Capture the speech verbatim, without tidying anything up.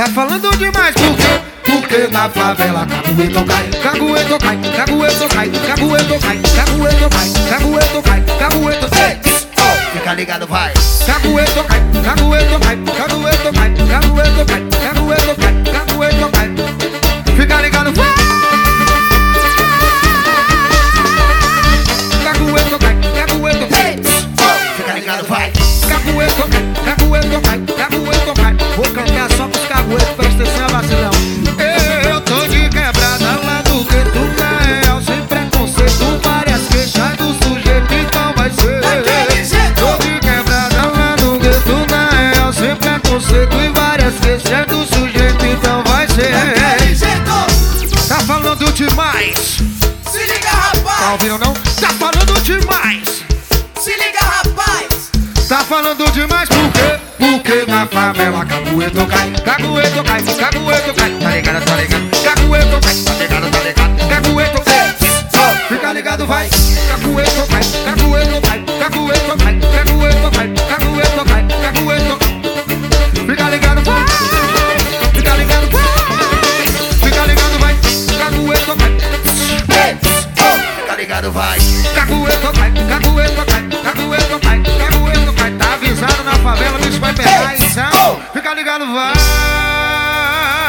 Tá falando demais, por quê? Porque na favela cagueto cai, cagueto cai, cagueto cai, cagueto cai, cagueto cai, cagueto cai, cagueto cai. Fica ligado, vai. Cagueto cai, cagueto cai, cagueto cai, cagueto cai, cagueto cai, cagueto cai. Fica ligado, vai. Cagueto cai, cagueto cai. Fica ligado, vai. Cagueto cai, cagueto cai, cagueto cai. Vou cantar só pros caguetos, presta atenção, vacilão. Eu tô de quebrada lá do gueto Nael, sem preconceito, várias queixas do sujeito, então vai ser. Tô de quebrada lá do gueto Nael, sem preconceito e várias queixas do sujeito, então vai ser. Tá falando demais. Se liga, rapaz. Tá ouvindo não? Tá falando demais. Se liga, rapaz. Tá falando demais por quê? Porque na favela cagueto cai, cagueto cai, cagueto cai. Tá ligado, tá ligado? Cagueto cai, tá ligado, tá ligado? Cagueto cai. Fica ligado, vai. Cagueto cai, cagueto cai, cagueto cai, cagueto cai, cagueto cai, cagueto. Fica ligado, vai. Fica ligado, vai. Fica ligado, vai. Cagueto cai. Fica ligado, vai. Cagueto cai, cagueto cai, cagueto cai, cagueto cai. Tá avisado na favela, bicho vai pegar, então. Fica ligado, vai.